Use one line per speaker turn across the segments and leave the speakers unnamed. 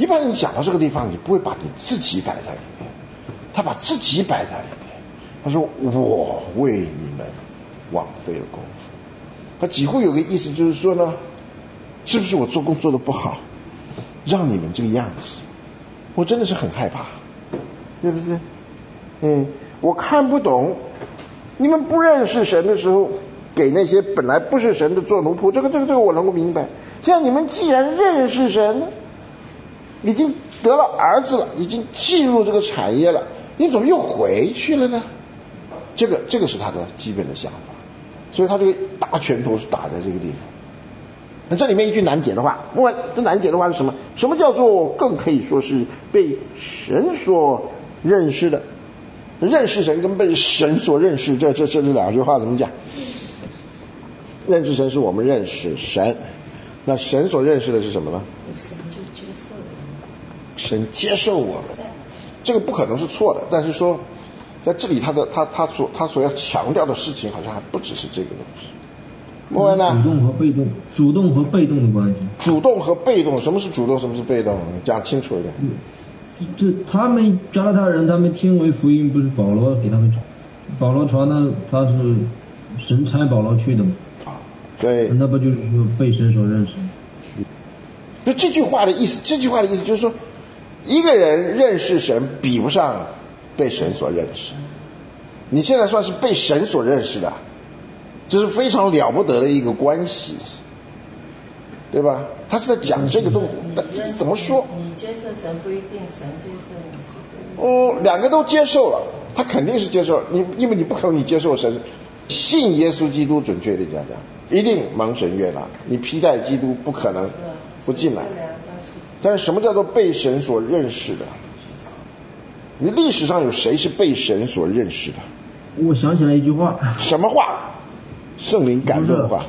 一般人讲到这个地方，你不会把你自己摆在里面，他把自己摆在里面。他说我为你们枉费了功夫。他几乎有个意思就是说呢，是不是我做工做得不好，让你们这个样子？我真的是很害怕，对不对？我看不懂，你们不认识神的时候，给那些本来不是神的做奴仆，这个我能够明白。现在你们既然认识神，已经得了儿子了，已经进入这个产业了，你怎么又回去了呢？这个是他的基本的想法，所以他这个大拳头是打在这个地方。那这里面一句难解的话，问这难解的话是什么？什么叫做更可以说是被神所认识的？认识神跟被神所认识，这两句话怎么讲？认识神是我们认识神，那神所认识的是什么呢？
神就接受了，
神接受我们，这个不可能是错的。但是说在这里他所要强调的事情，好像还不只是这个东西。莫文呢？
主动和被动的关系。
主动和被动，什么是主动，什么是被动？讲清楚一点。
这他们加拉太人，他们听为福音，不是保罗给他们传，保罗传的，他是神差保罗去的嘛。
对。
那不就是说被神所认识？
就这句话的意思就是说，一个人认识神比不上被神所认识。你现在算是被神所认识的，这是非常了不得的一个关系，对吧？他是在讲这个东西，怎么说？
你接受神不一定神接受你，是这样。
两个都接受了，他肯定是接受你，因为你不可能你接受神，信耶稣基督，准确的讲，一定蒙神悦纳。你披戴基督不可能不进来。但是什么叫做被神所认识的？你历史上有谁是被神所认识的？
我想起来一句话。
什么话？圣灵感动的话。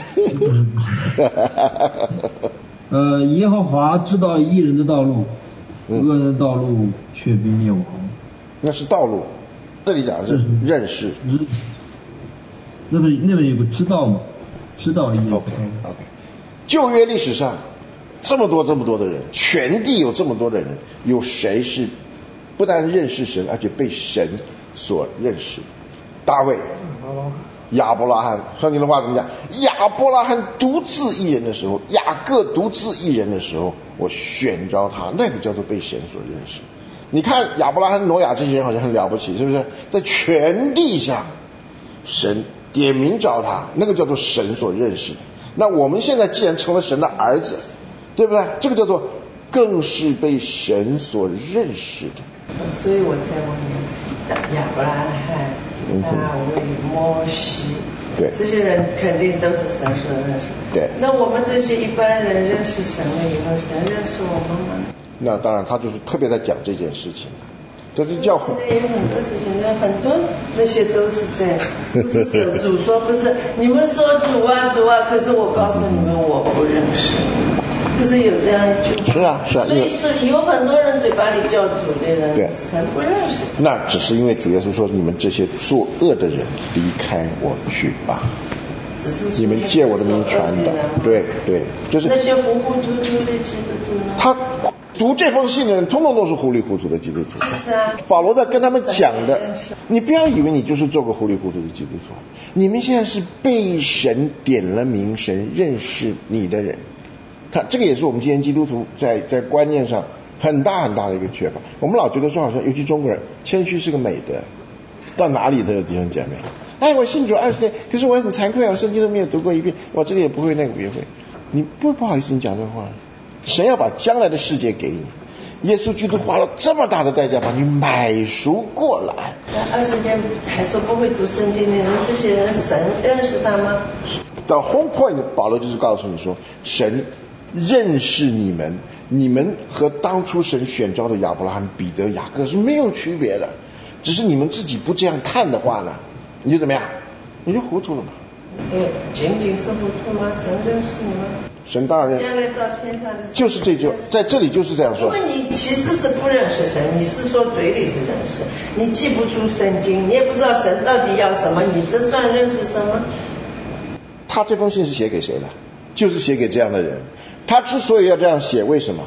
耶和华知道义人的道路，恶人的道路却必灭亡。
那是道路，这里讲的是认识。
那边有个知道嘛？知道义。
OK。旧约历史上这么多的人，全地有这么多的人，有谁是不但认识神，而且被神所认识？大卫、亚伯拉罕，圣经的话怎么讲？亚伯拉罕独自一人的时候，雅各独自一人的时候，我选召他，那个叫做被神所认识。你看亚伯拉罕、挪亚这些人好像很了不起，是不是？在全地上，神点名召他，那个叫做神所认识的。那我们现在既然成了神的儿子，对不对？这个叫做更是被神所认识的。
所以我在问亚伯拉罕、大卫、摩西，
对，
这些人肯定都是神所认识。
对。
那我们这些一般人认识神了以后，神认识我们吗？
那当然，他就是特别在讲这件事情的。这是教会。
有很多事情，很多那些都是在，不是主说不是，你们说主啊，可是我告诉你们，我不认识。不是有这样一句话？是啊。所以是有很多人嘴巴里叫主的人，对，神不认识。
那只是因为主耶稣说：“你们这些作恶的人，离开我去吧。”只是你们借我的名传的，对，就是
那些糊糊涂涂的基督徒呢？
他读这封信的人，通通都是糊里糊涂的基督徒。
是啊。
保罗在跟他们讲的，你不要以为你就是做个糊里糊涂的基督徒，你们现在是被神点了名，神认识你的人。这个也是我们今天基督徒在观念上很大的一个缺乏。我们老觉得说，好像尤其中国人，谦虚是个美德，到哪里都有弟兄姐妹。哎，我信主20年，可是我很惭愧，我圣经都没有读过一遍，我这个也不会，那个也会。你不好意思，你讲这话。神要把将来的世界给你，耶稣基督花了这么大的代价把你买赎过来。
在20年还说不会读圣经的人，这些人神认识他吗？
到 whole point， 保罗就是告诉你说，神认识你们，你们和当初神选召的亚伯拉罕、彼得、雅各是没有区别的，只是你们自己不这样看的话呢，你就怎么样？你就糊涂了嘛。
仅仅是糊涂吗？神认识你吗？
神当然认识。
将来到天上的
就是这就在这里就是这样说。
因为你其实是不认识神，你是说嘴里是认识，你记不住圣经，你也不知道神到底要什么，你这算认识神吗？
他这封信是写给谁的？就是写给这样的人。他之所以要这样写，为什么？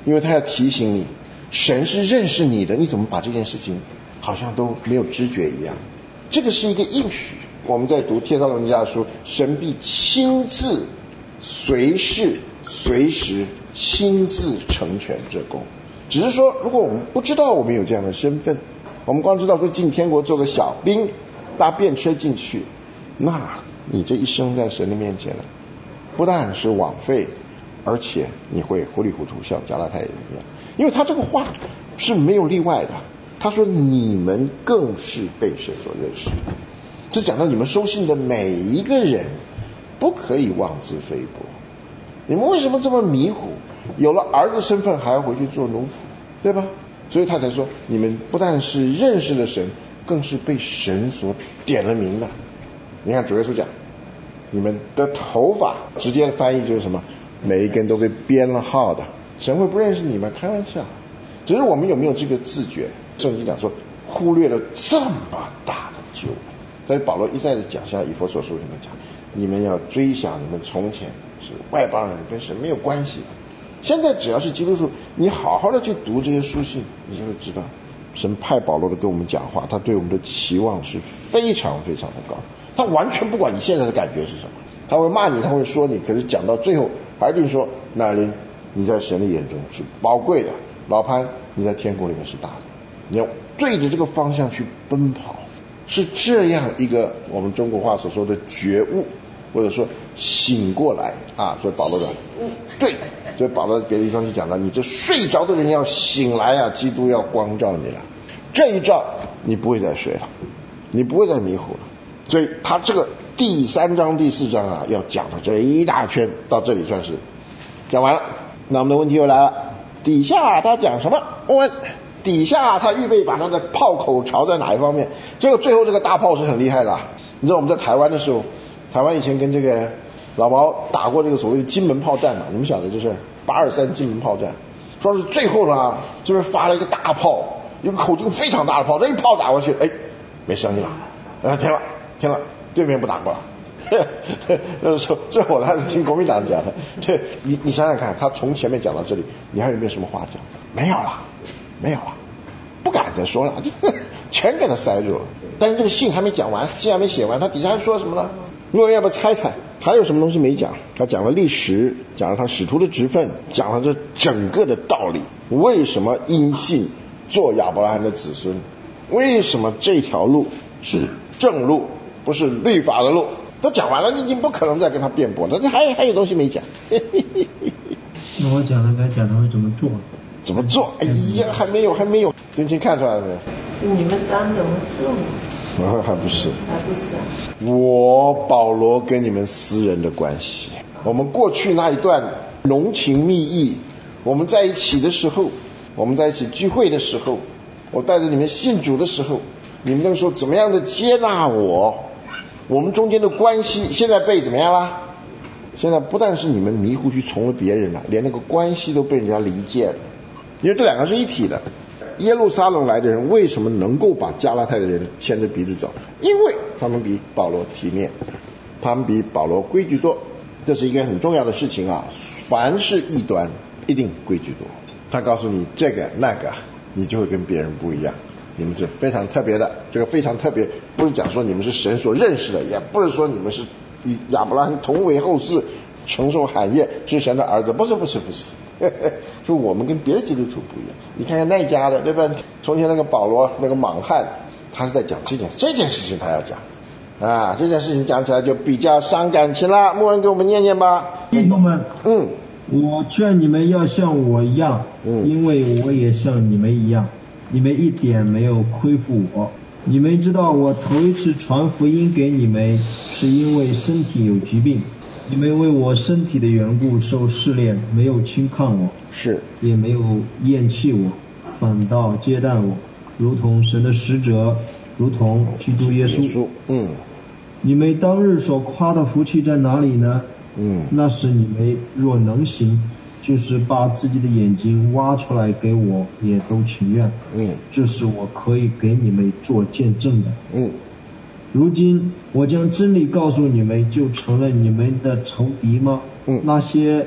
因为他要提醒你，神是认识你的，你怎么把这件事情好像都没有知觉一样？这个是一个应许。我们在读帖撒罗尼迦书，神必亲自随时亲自成全这功。只是说，如果我们不知道我们有这样的身份，我们光知道说进天国做个小兵，搭便车进去，那你这一生在神的面前了，不但是枉费，而且你会糊里糊涂，像加拉太人一样。因为他这个话是没有例外的，他说你们更是被神所认识。这讲到你们收信的每一个人不可以妄自菲薄。你们为什么这么迷糊？有了儿子身份还要回去做奴仆，对吧？所以他才说，你们不但是认识了神，更是被神所点了名的。你看主耶稣讲，你们的头发，直接的翻译就是什么？每一根都被编了号的。神会不认识你吗？开玩笑。只是我们有没有这个自觉？圣经讲说，忽略了这么大的救恩。所以保罗一再的讲，像以弗所书里面讲，你们要追想你们从前是外邦人，跟神没有关系的。现在只要是基督徒，你好好的去读这些书信，你就会知道，神派保罗的跟我们讲话，他对我们的期望是非常非常的高。他完全不管你现在的感觉是什么，他会骂你，他会说你，可是讲到最后还是说，那里你在神的眼中是宝贵的，老潘你在天国里面是大的，你要对着这个方向去奔跑，是这样一个我们中国话所说的觉悟，或者说醒过来啊。所以保罗的对，所以保罗别的地方就讲了，你这睡着的人要醒来啊，基督要光照你了，这一照你不会再睡了，你不会再迷糊了。所以他这个第3章第4章啊，要讲的这一大圈，到这里算是讲完了。那我们的问题又来了，底下他讲什么？问底下他预备把他的炮口朝在哪一方面？这个最后这个大炮是很厉害的。你知道我们在台湾的时候，台湾以前跟这个老毛打过这个所谓的金门炮战嘛？你们晓得这是823金门炮战，说是最后呢，这边发了一个大炮，一个口径非常大的炮，这一炮打过去，哎，没声音了，停了，对面不打过了。就是说，这我还是听国民党讲的。对，你想想看，他从前面讲到这里，你还有没有什么话讲？没有了，不敢再说了，全给他塞住了。但是这个信还没讲完，信还没写完，他底下还说什么呢？你们要不要猜猜？还有什么东西没讲？他讲了历史，讲了他使徒的职分，讲了这整个的道理。为什么因信做亚伯拉罕的子孙？为什么这条路是正路，不是律法的路？都讲完了，你已经不可能再跟他辩驳了。这还有东西没讲。
那我讲了该讲他会怎么做？
怎么做？哎呀，还没有。真情看出来了没有？
你们当怎么做？
还不是
啊。
我保罗跟你们私人的关系，我们过去那一段浓情蜜意，我们在一起的时候，我们在一起聚会的时候，我带着你们信主的时候，你们那个时候怎么样的接纳我们中间的关系现在被怎么样了？现在不但是你们迷糊去从了别人了，连那个关系都被人家离间了。因为这两个是一体的。耶路撒冷来的人为什么能够把加拉太的人牵着鼻子走？因为他们比保罗体面，他们比保罗规矩多。这是一个很重要的事情啊！凡是异端一定规矩多。他告诉你这个那个，你就会跟别人不一样。你们是非常特别的，这个非常特别，不是讲说你们是神所认识的，也不是说你们是与亚伯拉罕同为后嗣，承受产业，是神的儿子，不是。说我们跟别的基督徒不一样。你看看那家的，对吧？从前那个保罗那个莽汉，他是在讲这件事情，他要讲啊，这件事情讲起来就比较伤感情了。牧人给我们念吧。
弟兄们，我劝你们要像我一样，因为我也像你们一样，你们一点没有亏负我。你们知道我头一次传福音给你们，是因为身体有疾病。你们为我身体的缘故受试炼，没有轻看我，也没有厌弃我，反倒接待我，如同神的使者，如同基督耶稣。你们当日所夸的福气在哪里呢？那是你们若能行，就是把自己的眼睛挖出来给我，也都情愿。这是我可以给你们做见证的。如今我将真理告诉你们，就成了你们的仇敌吗？那些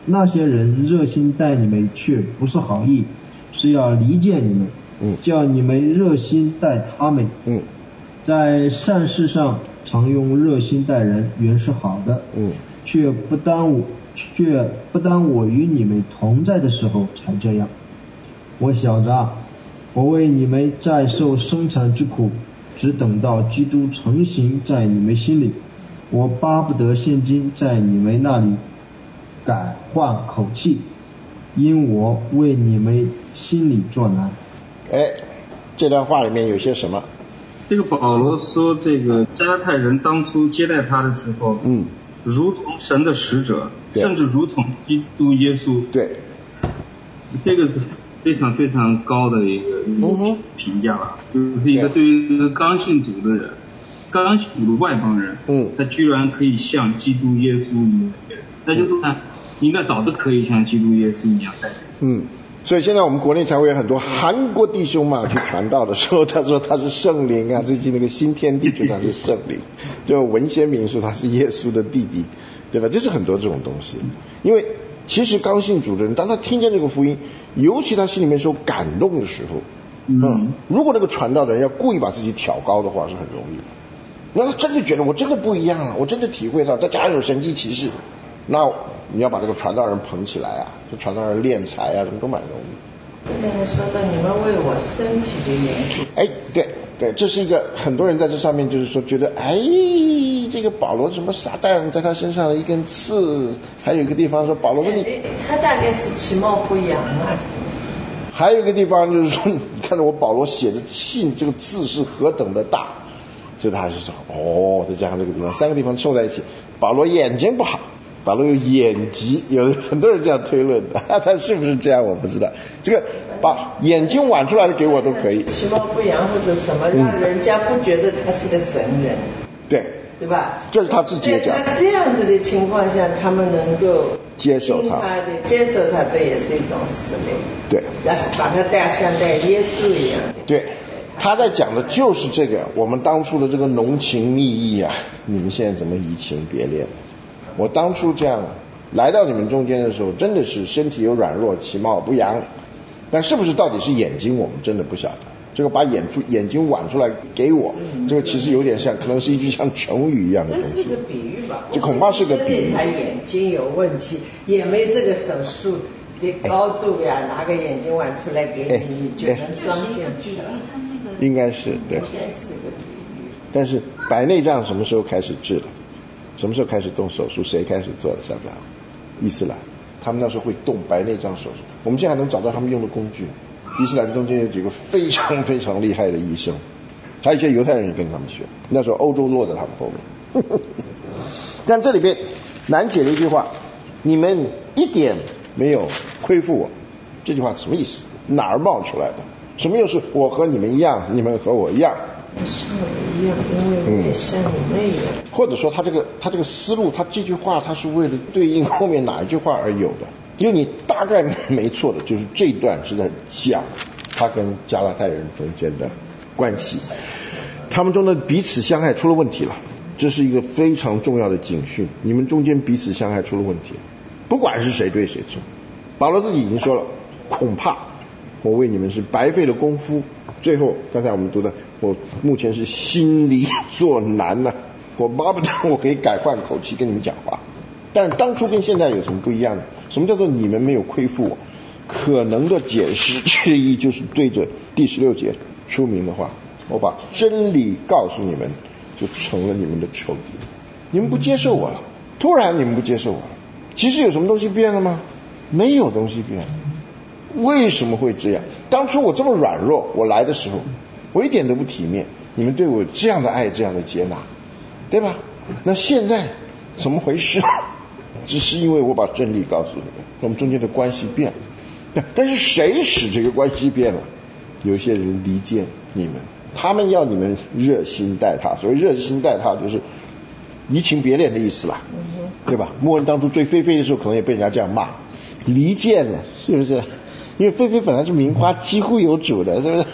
那些人热心待你们，却不是好意，是要离间你们，叫你们热心待他们。在善事上常用热心待人，原是好的，却不耽我与你们同在的时候才这样。我晓着，我为你们再受生产之苦，只等到基督成形在你们心里。我巴不得现今在你们那里改换口气，因我为你们心里作难。
这段话里面有些什么？
这个保罗说，这个加拉太人当初接待他的时候，如同神的使者，甚至如同基督耶稣。
对，
这个是非常非常高的一个评价吧，就是一个对于一个刚信主的人，刚信主的外邦人，他居然可以像基督耶稣一样，那就是他应该早都可以像基督耶稣一样待人。
所以现在我们国内才会有很多韩国弟兄嘛，去传道的时候，他说他是圣灵啊，最近那个新天地就他是圣灵，就文先明说他是耶稣的弟弟，对吧？就是很多这种东西。因为其实刚信主的人，当他听见这个福音，尤其他心里面受感动的时候，如果那个传道的人要故意把自己挑高的话，是很容易的。那他真的觉得我真的不一样啊，我真的体会到再加上有神迹奇事，那你要把这个传道人捧起来啊，就传道人敛财啊，什么都蛮容易。
这里还说到你们为我身体的缘故。
对，这是一个很多人在这上面就是说觉得，这个保罗什么撒旦在他身上的一根刺，还有一个地方说保罗说你，
他大概是其貌不扬啊，是不是？
还有一个地方就是说，你看到我保罗写的信这个字是何等的大，所以他就说再加上这个地方三个地方凑在一起，保罗眼睛不好。保罗有眼疾，有很多人这样推论的，他是不是这样我不知道。这个把眼睛挽出来的给我都可以。
其貌不扬或者什么，让人家不觉得他是个神人，对吧？
这是他自己的讲。
在这样子的情况下，他们能够
接受他，
这也是一种使命。
对，
要把他带像带耶稣一样。
对，他在讲的就是这个，我们当初的这个浓情蜜意啊，你们现在怎么移情别恋？我当初这样来到你们中间的时候，真的是身体有软弱，其貌不扬，但是不是到底是眼睛，我们真的不晓得。这个把眼睛挽出来给我，这个其实有点像，可能是一句像成语一样的东西。
这是个比喻吧？
这恐怕是个比喻。
他眼睛有问题，也没这个手术的高度呀，拿个眼睛挽出来给你，你就能装进去了。
应该是对。
应该是个比喻。
但是白内障什么时候开始治了？什么时候开始动手术？谁开始做的？晓不晓得？伊斯兰，他们那时候会动白内障手术。我们现在还能找到他们用的工具。伊斯兰中间有几个非常非常厉害的医生，还有一些犹太人也跟他们学。那时候欧洲落在他们后面。但这里边难解的一句话，你们一点没有亏负我，这句话什么意思？哪儿冒出来的？什么又是我和你们一样，你们和我一样？
像我一样，因为我也像你们一样。
或者说他这个思路，他这句话他是为了对应后面哪一句话而有的。因为你大概没错的，就是这一段是在讲他跟加拉太人中间的关系，他们中的彼此相爱出了问题了，这是一个非常重要的警讯。你们中间彼此相爱出了问题，不管是谁对谁错。保罗自己已经说了，恐怕我为你们是白费了功夫。最后刚才我们读的，我目前是心里作难了，我巴不得我可以改换口气跟你们讲话。但是当初跟现在有什么不一样呢？什么叫做你们没有亏负我？可能的解释之一就是对着第16节出明的话，我把真理告诉你们，就成了你们的仇敌。你们不接受我了，突然你们不接受我了。其实有什么东西变了吗？没有东西变。为什么会这样？当初我这么软弱，我来的时候我一点都不体面，你们对我这样的爱，这样的接纳，对吧？那现在怎么回事？只是因为我把真理告诉你们，我们中间的关系变了。但是谁使这个关系变了？有些人离间你们，他们要你们热心待他。所谓热心待他，就是移情别恋的意思啦，对吧？默恩当初追菲菲的时候，可能也被人家这样骂，离间了，是不是？因为菲菲本来是名花，几乎有主的，是不是？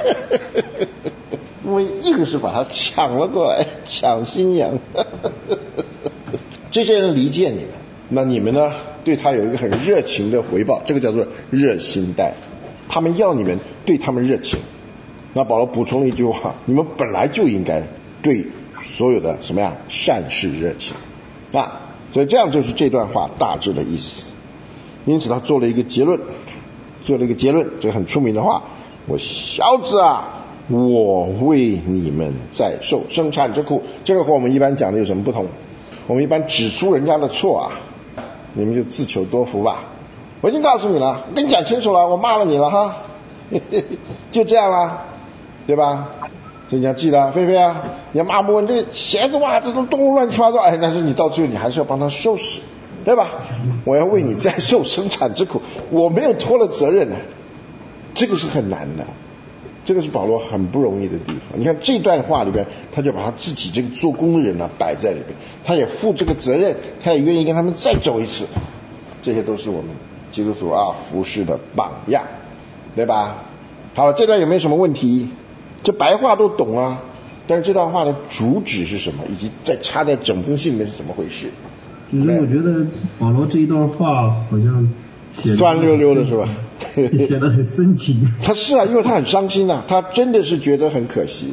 我硬是把他抢了过来，抢新娘。这些人离间你们，那你们呢？ 对他有一个很热情的回报，这个叫做热心待。他们要你们对他们热情。那保罗补充了一句话，你们本来就应该对所有的什么呀善事热情啊，所以这样就是这段话大致的意思。因此他做了一个结论，这个很出名的话，我小子啊，我为你们在受生产之苦。这个和我们一般讲的有什么不同？我们一般指出人家的错啊，你们就自求多福吧。我已经告诉你了，跟你讲清楚了，我骂了你了哈，就这样啦，对吧？所以你要记得，菲菲啊，你要骂不完这个鞋子袜子都动乱七八糟，但是你到最后你还是要帮他收拾，对吧？我要为你再受生产之苦，我没有拖了责任呢，这个是很难的，这个是保罗很不容易的地方。你看这段话里边，他就把他自己这个做工的人呢摆在里边，他也负这个责任，他也愿意跟他们再走一次，这些都是我们基督徒啊服事的榜样，对吧？好了，这段有没有什么问题？这白话都懂啊，但是这段话的主旨是什么，以及在插在整封信里面是怎么回事？
其实我觉得保罗这一段话好像
酸溜溜的是吧？
写得很深情。
他是啊，因为他很伤心啊，他真的是觉得很可惜。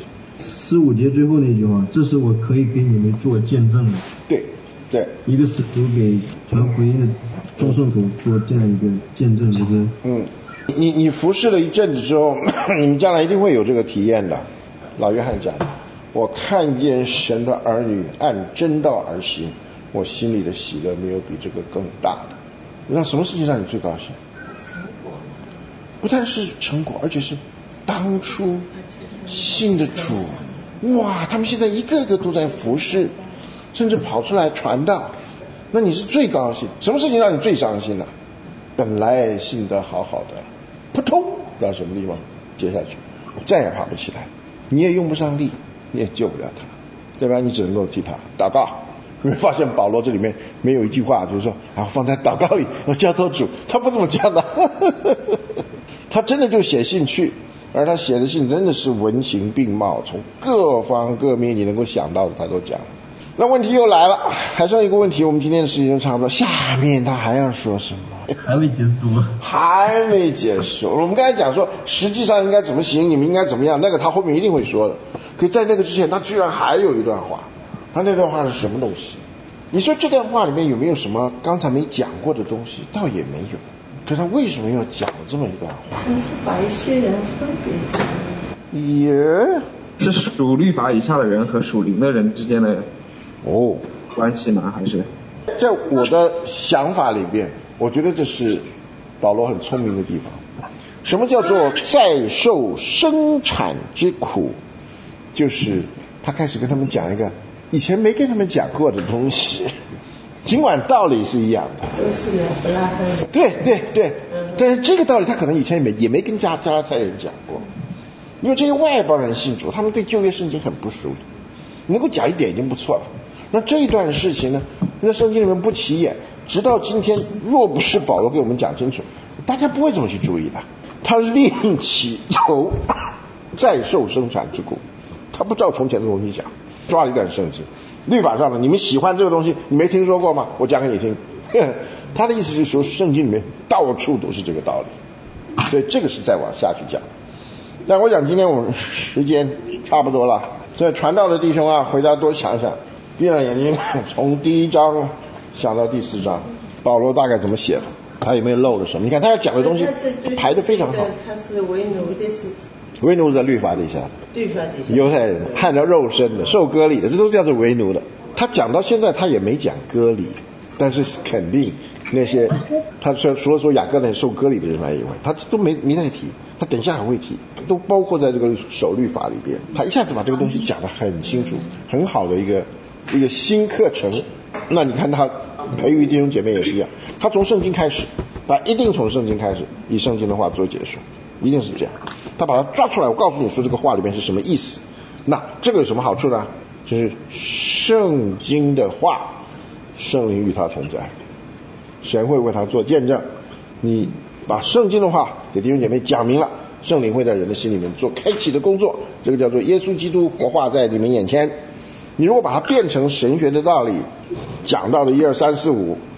15节最后那句话，这是我可以给你们做见证的。
对对，
一个使徒给传福音的众圣徒做这样一个见证，就是
你服侍了一阵子之后，你们将来一定会有这个体验的。老约翰讲，我看见神的儿女按真道而行，我心里的喜乐没有比这个更大的。那什么事情让你最高兴？
成果，
不但是成果，而且是当初信的主，哇，他们现在一个个都在服侍，甚至跑出来传道，那你是最高兴。什么事情让你最伤心呢？本来信得好好的，扑通不知道什么地方接下去，再也爬不起来，你也用不上力，你也救不了他，对吧？你只能够替他祷告。你会发现保罗这里面没有一句话就是说啊，放在祷告里我交托主，他不这么讲的他真的就写信去，而他写的信真的是文情并茂，从各方各面你能够想到的他都讲。那问题又来了，还剩一个问题，我们今天的时间就差不多，下面他还要说什么？
还没结束吗？
还没结束。我们刚才讲说实际上应该怎么行，你们应该怎么样，那个他后面一定会说的。可是在那个之前他居然还有一段话，他那段话是什么东西？你说这段话里面有没有什么刚才没讲过的东西？倒也没有。可是他为什么要讲这么一段话？
可能是把一些人分别讲。
也
是属律法以下的人和属灵的人之间的关系吗？还是
在我的想法里边，我觉得这是保罗很聪明的地方。什么叫做再受生产之苦？就是他开始跟他们讲一个以前没跟他们讲过的东西，尽管道理是一样的，
都是亚伯拉罕的。
对，但是这个道理他可能以前也没跟加拉太人讲过，因为这些外邦人信主，他们对旧约圣经很不熟，能够讲一点已经不错了。那这一段事情呢，在圣经里面不起眼，直到今天若不是保罗给我们讲清楚，大家不会这么去注意的。他另起头再受生产之苦，他不照从前的东西讲，抓了一段圣经律法上的，你们喜欢这个东西，你没听说过吗？我讲给你听。他的意思就是说圣经里面到处都是这个道理，所以这个是再往下去讲。但我想今天我们时间差不多了，所以传道的弟兄啊，回家多想想，闭上眼睛，从第1章想到第4章，保罗大概怎么写的，他有没有漏了什么？你看他要讲的东西排得非常好。
他是为奴的是
为奴在律法底下，
律法底下，
犹太人按照肉身的受割礼的，这都叫做为奴的。他讲到现在他也没讲割礼，但是肯定那些他除了说雅各那受割礼的人来以外，他都没再提，他等一下还会提，都包括在这个守律法里边。他一下子把这个东西讲得很清楚，很好的一个新课程。那你看他培育弟兄姐妹也是一样，他从圣经开始，他一定从圣经开始，以圣经的话做解说，一定是这样。他把它抓出来，我告诉你说这个话里面是什么意思。那这个有什么好处呢？就是圣经的话，圣灵与他同在，神会为他做见证。你把圣经的话给弟兄姐妹讲明了，圣灵会在人的心里面做开启的工作，这个叫做耶稣基督活化在你们眼前。你如果把它变成神学的道理，讲到了1、2、3、4、5，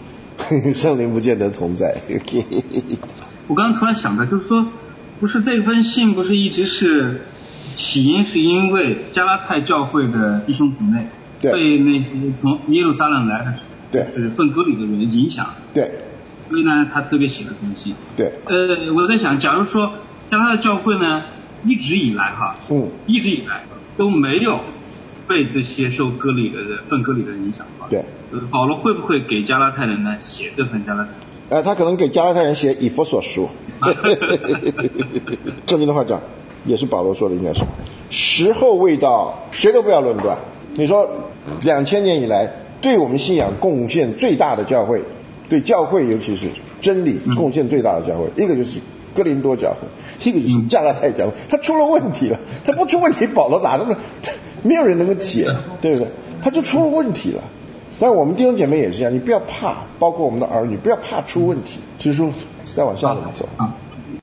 圣灵不见得同在。
我刚刚突然想到，就是说，不是这封信不是一直是起因是因为加拉太教会的弟兄姊妹被那些从耶路撒冷来的就是奉割礼的人影响，
对，
所以呢他特别写了这封信。
对，
我在想，假如说加拉太教会呢一直以来都没有被这些受割礼的人奉割礼的人影响的话，
对，
保罗会不会给加拉太人呢写这份加拉太？
他可能给加拉太人写以弗所书。正经的话讲，也是保罗说的，应该是时候未到，谁都不要论断。你说2000年以来对我们信仰贡献最大的教会，对教会尤其是真理贡献最大的教会，一个就是哥林多教会，一个就是加拉太教会。他出了问题了，他不出问题，保罗咋那么没有人能够解，对不对？他就出了问题了。但我们弟兄姐妹也是这样，你不要怕，包括我们的儿女，不要怕出问题，就是说再往下怎么走。